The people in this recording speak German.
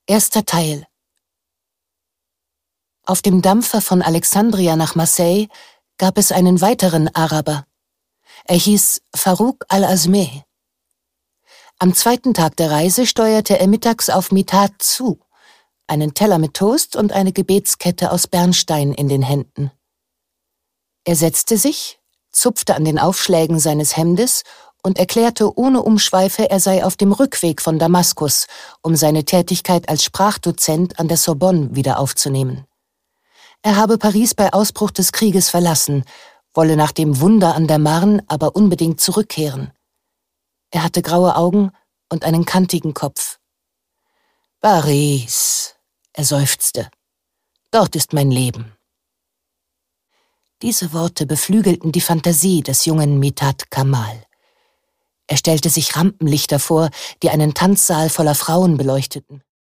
Erster Teil. Auf dem Dampfer von Alexandria nach Marseille gab es einen weiteren Araber. Er hieß Farouk al-Azmeh. Am zweiten Tag der Reise steuerte er mittags auf Mithat zu, einen Teller mit Toast und eine Gebetskette aus Bernstein in den Händen. Er setzte sich, zupfte an den Aufschlägen seines Hemdes und erklärte ohne Umschweife, er sei auf dem Rückweg von Damaskus, um seine Tätigkeit als Sprachdozent an der Sorbonne wieder aufzunehmen. Er habe Paris bei Ausbruch des Krieges verlassen, wolle nach dem Wunder an der Marne aber unbedingt zurückkehren. Er hatte graue Augen und einen kantigen Kopf. »Paris«, er seufzte, »dort ist mein Leben.« Diese Worte beflügelten die Fantasie des jungen Mithat Kamal. Er stellte sich Rampenlichter vor, die einen Tanzsaal voller Frauen beleuchteten.